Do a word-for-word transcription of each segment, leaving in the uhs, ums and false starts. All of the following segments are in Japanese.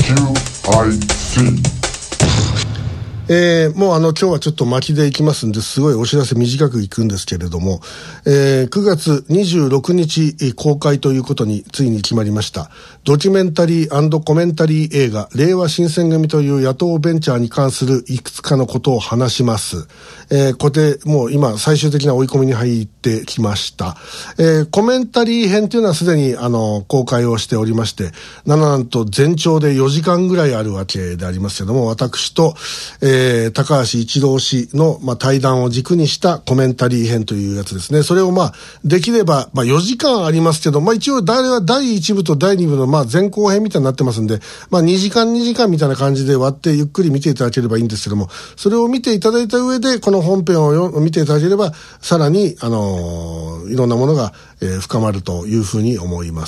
キューアイシー。 えー、もうあの今日はちょっと巻きでいきますんですごいお知らせ短くいくんですけれども、えー、くがつにじゅうろくにち公開ということについに決まりましたドキュメンタリー&コメンタリー映画令和新選組という野党ベンチャーに関するいくつかのことを話します。えー、これでもう今最終的な追い込みに入ってきました。えー、コメンタリー編というのはすでにあの公開をしておりまして、なんと全長でよじかんぐらいあるわけでありますけども、私と、えーえー、高橋一郎氏の、まあ、対談を軸にしたコメンタリー編というやつですね。それをまあできれば、まあ、よじかんありますけど、まあ、一応誰はだいいち部とだいに部のまあ前後編みたいになってますんで、まあ、にじかんにじかんみたいな感じで割ってゆっくり見ていただければいいんですけども、それを見ていただいた上でこの本編をよ見ていただければさらにあのー、いろんなものが、えー、深まるというふうに思います。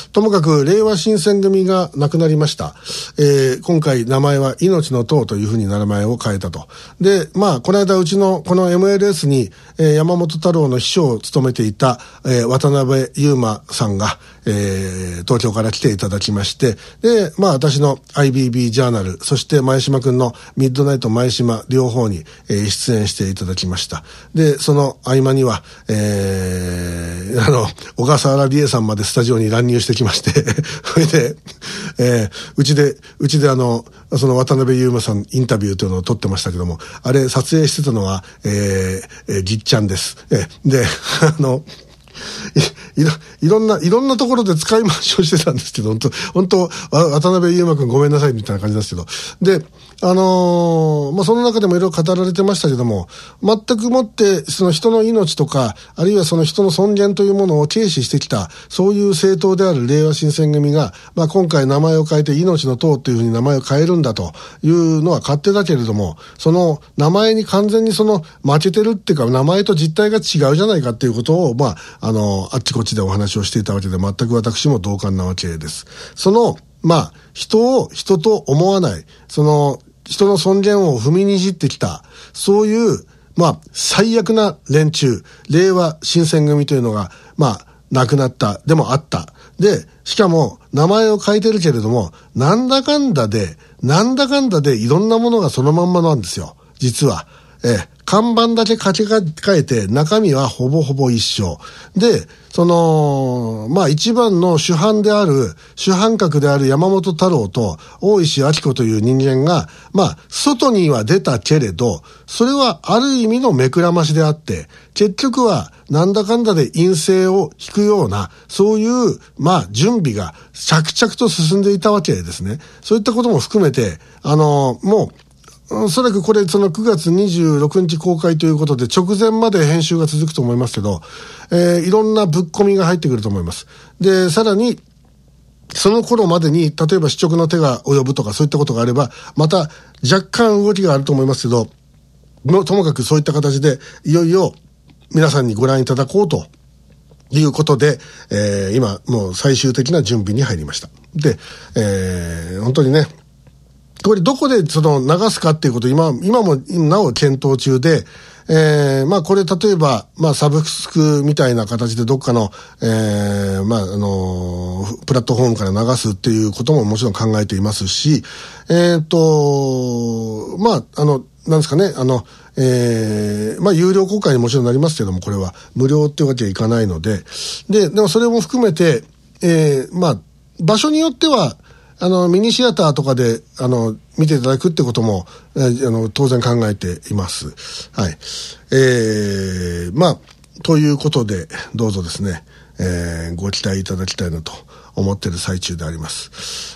ともかく令和新選組がなくなりました。えー、今回名前は命の党というふうに名前を変えたと。で、まあ、この間うちのこの エムエルエス に、えー、山本太郎の秘書を務めていた、えー、渡辺裕馬さんが、えー、東京から来ていただきまして、で、まあ、私の アイビービー ジャーナル、そして前島くんのミッドナイト前島両方に、えー、出演していただきました。で、その合間には、えー、あの、小笠原理恵さんまでスタジオに乱入してきまして、それで、えー、うちで、うちであの、その渡辺裕馬さんインタビューというのを撮ってましたけども、あれ撮影してたのは、えー、えー、ぎっちゃんです。えー、で、あの、い, い, ろいろんないろんなところで使い回しをしてたんですけど、本当本当渡辺裕馬くんごめんなさいみたいな感じですけど、で、あのー、まあ、その中でもいろいろ語られてましたけども、全くもってその人の命とか、あるいはその人の尊厳というものを軽視してきた、そういう政党である令和新選組が、まあ、今回名前を変えて命の党というふうに名前を変えるんだというのは勝手だけれども、その名前に完全にその負けてるっていうか、名前と実態が違うじゃないかっていうことを、まあ、あの、あっちこっちでお話をしていたわけで、全く私も同感なわけです。その、まあ、人を人と思わない、その、人の尊厳を踏みにじってきた、そういう、まあ、最悪な連中、令和新選組というのが、まあ、亡くなった、でもあった。で、しかも、名前を変えてるけれども、なんだかんだで、なんだかんだでいろんなものがそのまんまなんですよ。実は。ええ、看板だけ書き換えて中身はほぼほぼ一緒で、そのまあ一番の主犯である主犯格である山本太郎と大石晃子という人間がまあ外には出たけれど、それはある意味の目くらましであって、結局はなんだかんだで陰性を引くようなそういうまあ準備が着々と進んでいたわけですね。そういったことも含めてあのもうおそらくこれそのくがつにじゅうろくにち公開ということで直前まで編集が続くと思いますけど、えー、いろんなぶっ込みが入ってくると思います。で、さらにその頃までに例えば司直の手が及ぶとかそういったことがあればまた若干動きがあると思いますけど、ともかくそういった形でいよいよ皆さんにご覧いただこうということで、えー、今もう最終的な準備に入りました。で、えー、本当にね、これどこでその流すかっていうことを今、今もなお検討中で、えー、まあこれ例えば、まあサブスクみたいな形でどっかの、えー、まああの、プラットフォームから流すっていうことももちろん考えていますし、えっと、まああの、なんですかね、あの、えー、まあ有料公開にもちろんなりますけども、これは無料ってわけにはいかないので、で、でもそれも含めて、えー、まあ場所によっては、あの、ミニシアターとかで、あの、見ていただくってことも、えー、あの、当然考えています。はい。えー、まあ、ということで、どうぞですね、えー、ご期待いただきたいなと思っている最中であります。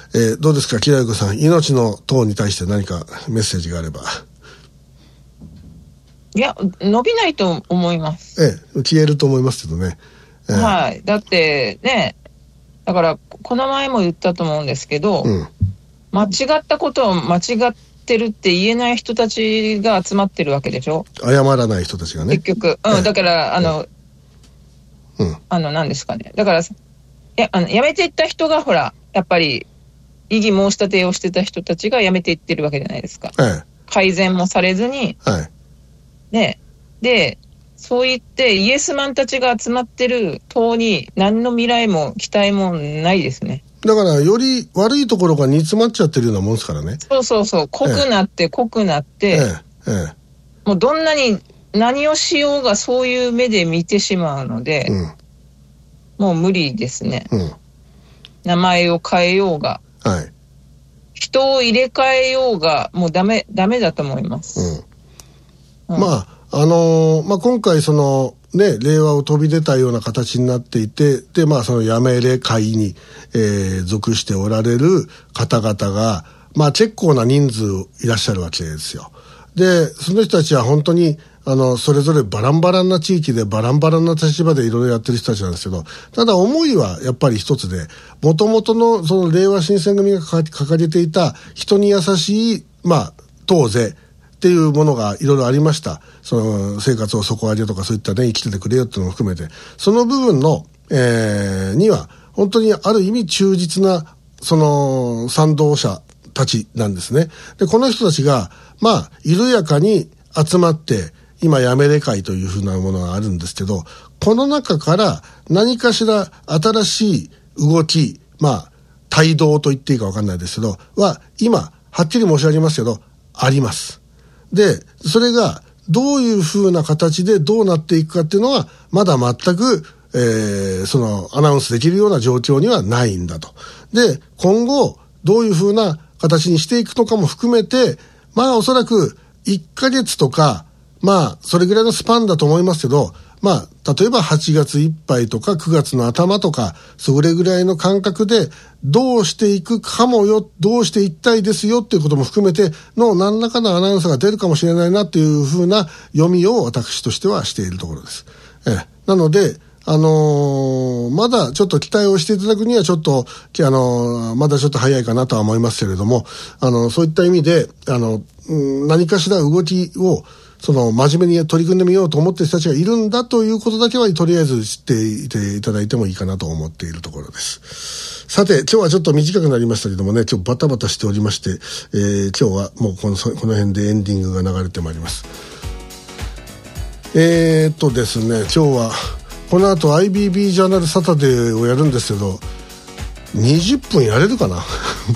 えー、どうですか、木田由子さん、命の党に対して何かメッセージがあれば。 いや、伸びないと思います。 ええ、消えると思いますけどね。 えー、はい。だってね、だからこの前も言ったと思うんですけど、うん、間違ったことを間違ってるって言えない人たちが集まってるわけでしょ。 謝らない人たちがね。 結局、うん、だからあの、うん、あの何ですかね。だからやあの辞めていった人がほらやっぱり異議申し立てをしてた人たちが辞めていってるわけじゃないですか。ええ、改善もされずに、はい、ね、で。そう言ってイエスマンたちが集まってる党に何の未来も期待もないですね。 だからより悪いところが煮詰まっちゃってるようなもんですからね。 そうそうそう、濃くなって、ええ、濃くなって、ええええ、もうどんなに何をしようがそういう目で見てしまうので、うん、もう無理ですね、うん、名前を変えようが、はい、人を入れ替えようがもうダメ、ダメだと思います、 うんうん、まああのーまあ、今回そのね、令和を飛び出たような形になっていて、で、まあ、そのやめれ会に、えー、属しておられる方々が、まあ、結構な人数いらっしゃるわけですよ。で、その人たちは本当に、あの、それぞれバランバランな地域でバランバランな立場でいろいろやってる人たちなんですけど、ただ思いはやっぱり一つで、元々のその令和新選組が掲げていた人に優しい、まあ、党是、っていうものがいろいろありました。その生活を底上げとかそういったね、生きててくれよっていうのも含めて、その部分の、えー、には本当にある意味忠実なその賛同者たちなんですね。で、この人たちがまあ緩やかに集まって今やめれ会というふうなものがあるんですけど、この中から何かしら新しい動き、まあ帯同と言っていいか分かんないですけどは今はっきり申し上げますけどあります。で、それがどういう風な形でどうなっていくかっていうのはまだ全く、えー、そのアナウンスできるような状況にはないんだと。で、今後どういう風な形にしていくのかも含めて、まあおそらくいっかげつとか、まあそれぐらいのスパンだと思いますけど、まあ例えばはちがついっぱいとかくがつの頭とかそれぐらいの感覚でどうしていくかもよ、どうしていったいですよっていうことも含めての何らかのアナウンスが出るかもしれないなっていうふうな読みを私としてはしているところです。ええ、なのであのー、まだちょっと期待をしていただくにはちょっと、あのー、まだちょっと早いかなとは思いますけれども、あの、そういった意味で、あの、うん、何かしら動きを、その、真面目に取り組んでみようと思っている人たちがいるんだということだけは、とりあえず知っていていただいてもいいかなと思っているところです。さて、今日はちょっと短くなりましたけどもね、今日バタバタしておりまして、えー、今日はもうこの、この辺でエンディングが流れてまいります。えーっとですね、今日は、この後 アイビービー ジャーナルサタデーをやるんですけどにじゅっぷんやれるかな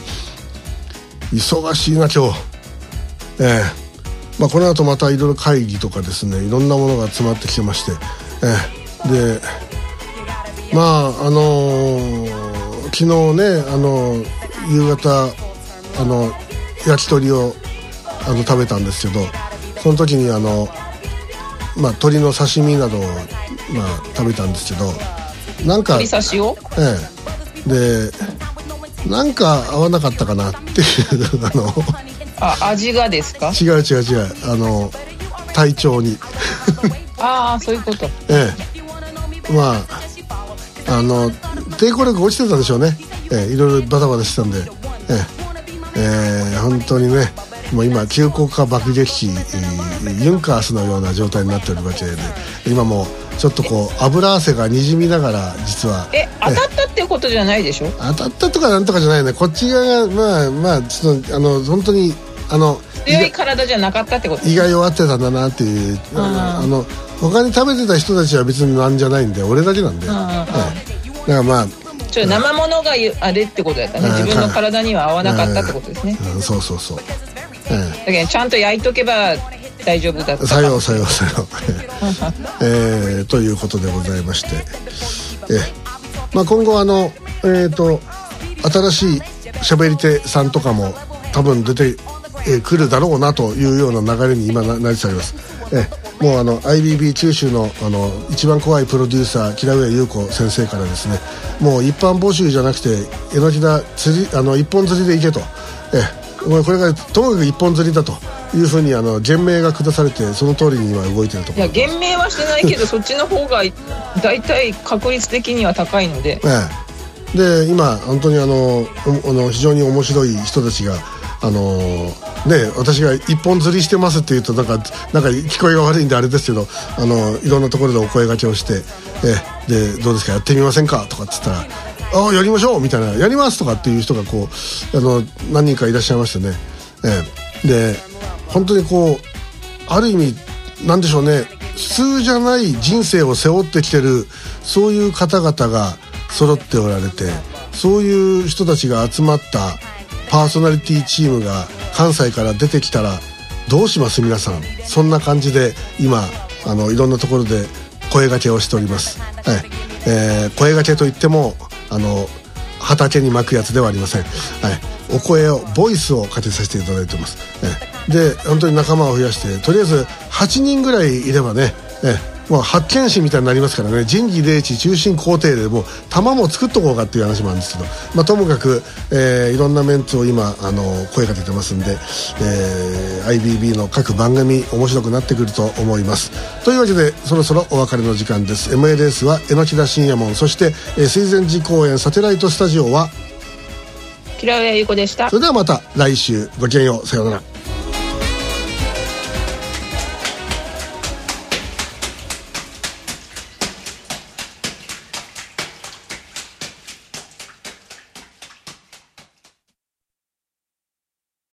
忙しいな今日、ええまあ、この後またいろいろ会議とかですねいろんなものが詰まってきてまして、ええでまああのー、昨日ねあの夕方あの焼き鳥をあの食べたんですけどその時にあのまあ鶏の刺身などをまあ食べたんですけどなんか鶏刺しをええでなんか合わなかったかなっていうあのあ味がですか違う違う違うあの体調にああそういうことええまああの抵抗力落ちてたんでしょうね、ええ、いろいろバタバタしてたんでええええ本当にねもう今急降下爆撃機、えー、ユンカースのような状態になっているわけで今もちょっとこう油汗がにじみながら実はえ当たったってことじゃないでしょ当たったとかなんとかじゃないねこっち側がまあまあちょっとあの本当にあの強い体じゃなかったってこと胃が弱ってたんだなっていうああの他に食べてた人たちは別になんじゃないんで俺だけなんで、はい、だからまあちょ生ものがあれってことだったね自分の体には合わなかったってことですね、 うん、そうそうそうだけどちゃんと焼いとけば大丈夫だったさようさようさよう、えー、ということでございまして、えーまあ、今後あの、えー、と新しい喋り手さんとかも多分出てくるだろうなというような流れに今なりつつあります、えー、もうあの アイビービー 九州の、あの一番怖いプロデューサー木田上優子先生からですねもう一般募集じゃなくて榎田釣りあの一本釣りで行けと、えーこれがともかく一本釣りだというふうにあの言命が下されてその通りに今動いているところいや言命はしてないけどそっちの方が大体確率的には高いので、 ええ、で今本当にあのあの非常に面白い人たちがあのね私が一本釣りしてますって言うとなんかなんか聞こえが悪いんであれですけどあのいろんなところでお声掛けをして、ええ、でどうですかやってみませんかとかって言ったらああやりましょうみたいなやりますとかっていう人がこうあの何人かいらっしゃいましてね、ええ、で本当にこうある意味なんでしょうね普通じゃない人生を背負ってきてるそういう方々が揃っておられてそういう人たちが集まったパーソナリティチームが関西から出てきたらどうします皆さん。そんな感じで今あのいろんなところで声掛けをしております、はいえー、声掛けといってもあの畑に巻くやつではありません、はい、お声をボイスをかけさせていただいてます、えー、で本当に仲間を増やしてとりあえずはちにんぐらいいればね、えーまあ、発見士みたいになりますからね。仁義礼智中心皇帝でもう玉も作っとこうかっていう話もあるんですけど、まあ、ともかく、えー、いろんなメンツを今あの声かけてますんで、えー、アイビービー の各番組面白くなってくると思います。というわけでそろそろお別れの時間です。 エムエルエス は榎田信也門、そして、えー、水前寺公園サテライトスタジオは平上優子でした。 それではまた来週ごきげんよう、さようなら。